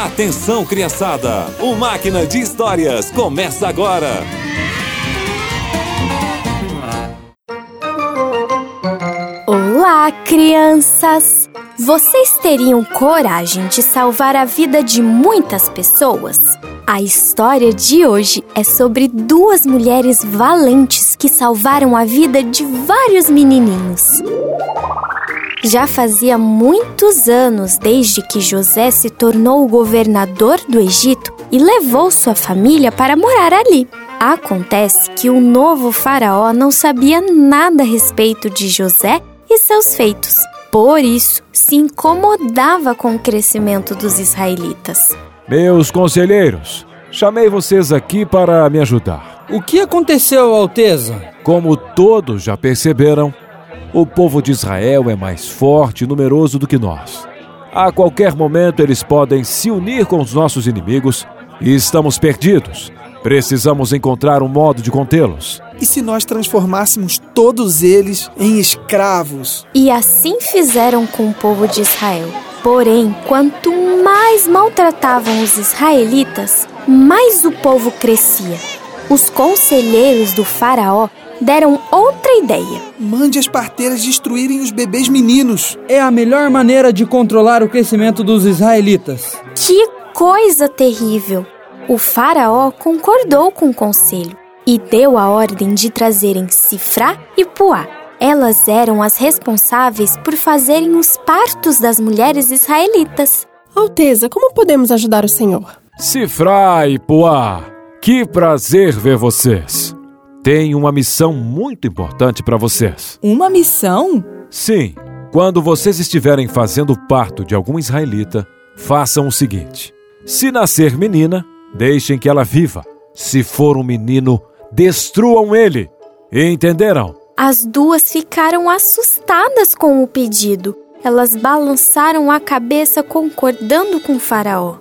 Atenção, criançada! O Máquina de Histórias começa agora! Olá, crianças! Vocês teriam coragem de salvar a vida de muitas pessoas? A história de hoje é sobre duas mulheres valentes que salvaram a vida de vários menininhos. Já fazia muitos anos desde que José se tornou o governador do Egito e levou sua família para morar ali. Acontece que o novo faraó não sabia nada a respeito de José e seus feitos. Por isso, se incomodava com o crescimento dos israelitas. Meus conselheiros, chamei vocês aqui para me ajudar. O que aconteceu, Alteza? Como todos já perceberam, o povo de Israel é mais forte e numeroso do que nós. A qualquer momento eles podem se unir com os nossos inimigos e estamos perdidos. Precisamos encontrar um modo de contê-los. E se nós transformássemos todos eles em escravos? E assim fizeram com o povo de Israel. Porém, quanto mais maltratavam os israelitas, mais o povo crescia. Os conselheiros do faraó deram outra ideia. Mande as parteiras destruírem os bebês meninos. É a melhor maneira de controlar o crescimento dos israelitas. Que coisa terrível! O faraó concordou com o conselho e deu a ordem de trazerem Sifrá e Puá. Elas eram as responsáveis por fazerem os partos das mulheres israelitas. Alteza, como podemos ajudar o senhor? Sifrá e Puá, que prazer ver vocês. Tenho uma missão muito importante para vocês. Uma missão? Sim, quando vocês estiverem fazendo o parto de algum israelita, façam o seguinte: se nascer menina, deixem que ela viva. Se for um menino, destruam ele. Entenderam? As duas ficaram assustadas com o pedido. Elas balançaram a cabeça concordando com o faraó.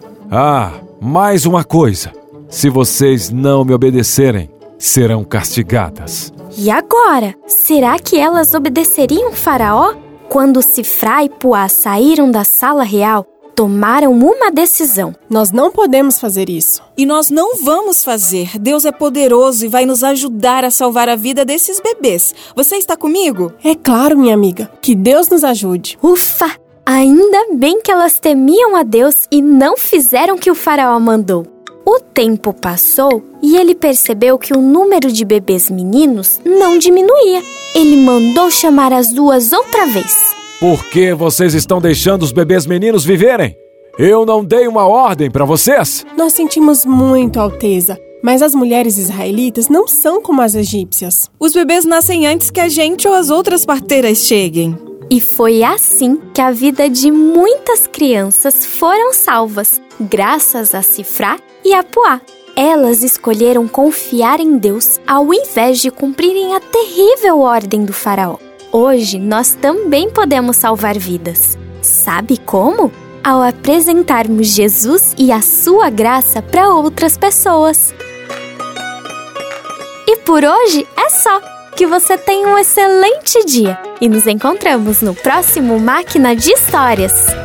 Mais uma coisa. Se vocês não me obedecerem, serão castigadas. E agora? Será que elas obedeceriam o faraó? Quando Sifrá e Puá saíram da sala real, tomaram uma decisão. Nós não podemos fazer isso. E nós não vamos fazer. Deus é poderoso e vai nos ajudar a salvar a vida desses bebês. Você está comigo? É claro, minha amiga. Que Deus nos ajude. Ufa! Ainda bem que elas temiam a Deus e não fizeram o que o faraó mandou. O tempo passou e ele percebeu que o número de bebês meninos não diminuía. Ele mandou chamar as duas outra vez. Por que vocês estão deixando os bebês meninos viverem? Eu não dei uma ordem para vocês? Nós sentimos muito, Alteza, mas as mulheres israelitas não são como as egípcias. Os bebês nascem antes que a gente ou as outras parteiras cheguem. E foi assim que a vida de muitas crianças foram salvas, graças a Sifrá e a Puá. Elas escolheram confiar em Deus ao invés de cumprirem a terrível ordem do faraó. Hoje, nós também podemos salvar vidas. Sabe como? Ao apresentarmos Jesus e a sua graça para outras pessoas. E por hoje é só. Que você tenha um excelente dia. E nos encontramos no próximo Máquina de Histórias.